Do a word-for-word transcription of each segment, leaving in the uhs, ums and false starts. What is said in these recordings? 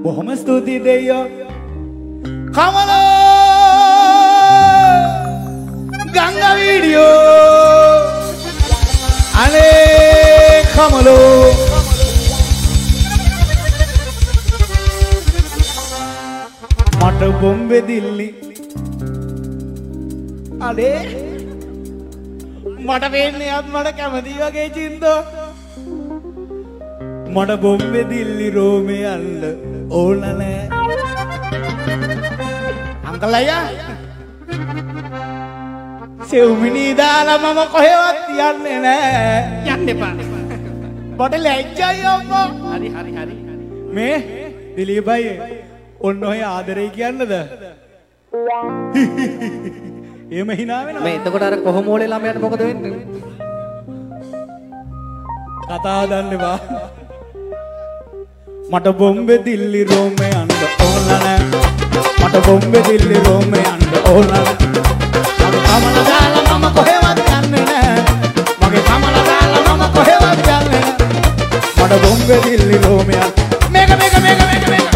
බොහොම ස්තුතියි දෙයියෝ. කමල ගංගා වීඩියෝ අනේ කමලෝ මට බොම්බේ දිල්ලි අනේ මට වෙන්නේ අත් මට කැමති වගේ චින්තෝ මට බොම්බේ දිල්ලි රෝමේ යන්න ඕන නෑ අංකල් අයියා සෙව්මිනී දාලා මම කොහෙවත් යන්නේ නෑ යන්න එපා මට ලැජ්ජයි අම්මා හරි හරි හරි මේ දිලීප් අයියේ ඔන්න ඔය ආදරේ කියන්නද එහෙම hina වෙනවා මේ එතකොට අර කොහොමෝලේ ළමයාට මොකද වෙන්නේ කතා දන්නේ බා මට බොම්බේ දිල්ලි රෝමේ යන්න ඕන නෑ මට බොම්බේ දිල්ලි රෝමේ යන්න ඕන නෑ මගේ කමල දාලා මම කොහෙවත් යන්නේ නෑ මගේ කමල දාලා මම කොහෙවත් යන්නේ නෑ මට බොම්බේ දිල්ලි රෝමේ යන්න මේක මේක මේක මේක මේක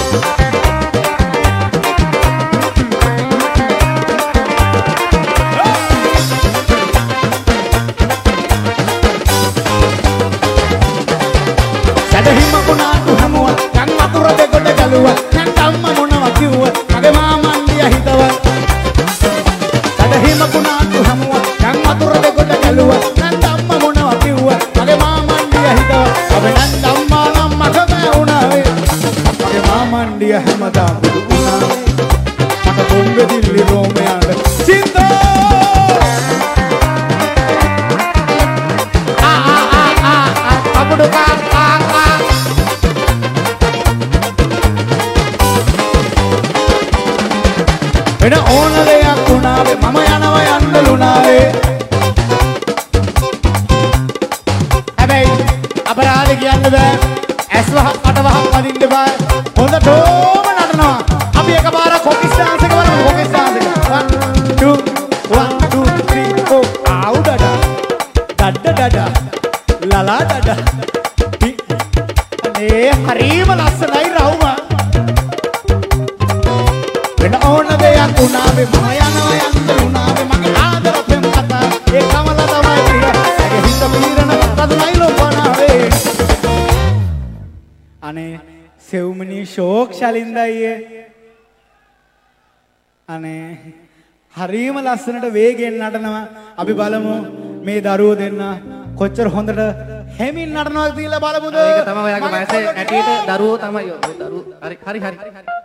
හරිම ලස්සනට වේගෙන් නටනවා අපි බලමු මේ දරුවෝ දෙන්න කොච්චර හොඳට හැමින් නටනවද කියලා බලමුද ඒක තමයි ඔයාගේ වයසේ ඇටියට දරුවෝ තමයි ඔය දරුවෝ හරි හරි හරි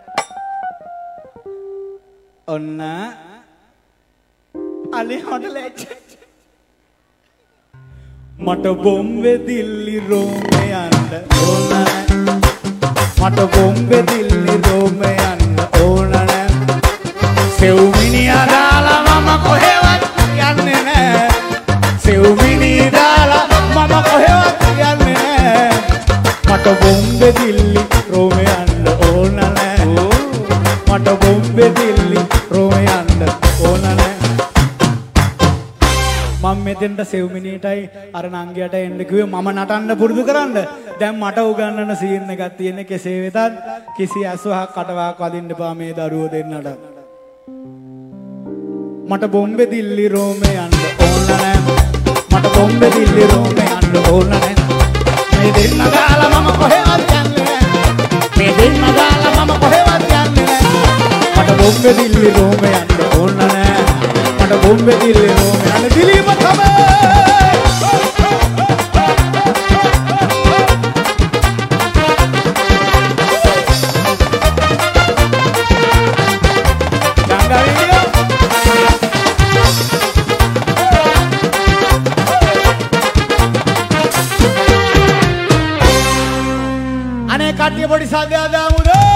ඔන්න අලි හොටලෙච් මට බොම්බේ දිල්ලි රෝමේ යන්න ඕන නෑ මට බොම්බේ දිල්ලි රෝමේ යන්න ඕන නෑ සෙව්මිනියා දාලා මම කොහෙවත් යන්නේ නෑ සෙව්මිනියා දාලා මම කොහෙවත් යන්නේ නෑ මට බොම්බේ දිල්ලි රෝමේ යන්න ඕන නෑ මට බොම්බේ දිල්ලි රෝමේ යන්න ඕන නෑ මම මෙතෙන්ට සෙව්මිනියටයි අර නංගියට එන්න කිව්වේ මම නටන්න පුරුදු කරන්න දැන් මට උගන්වන්න සීන් එකක් තියෙන්නේ කෙසේ වෙතත් කිසි ඇස්වහක් කටවහක් වදින්න එපා මේ දරුවෝ දෙන්නට මට බොම්බේ දිල්ලි රෝමේ යන්න ඕන නෑ මට බොම්බේ දිල්ලි රෝමේ යන්න ඕන නෑ මේ දෙන්න ගාලා මම කොහෙවත් යන්නේ නෑ මේ දෙන්න ගාලා මම කොහෙවත් යන්නේ නෑ මට බොම්බේ දිල්ලි රෝමේ යන්න ඕන නෑ මට බොම්බේ දිල්ලි රෝමේ යන්න දිලීප තමයි කට්ටිය පොඩි සාදයක් දාමුද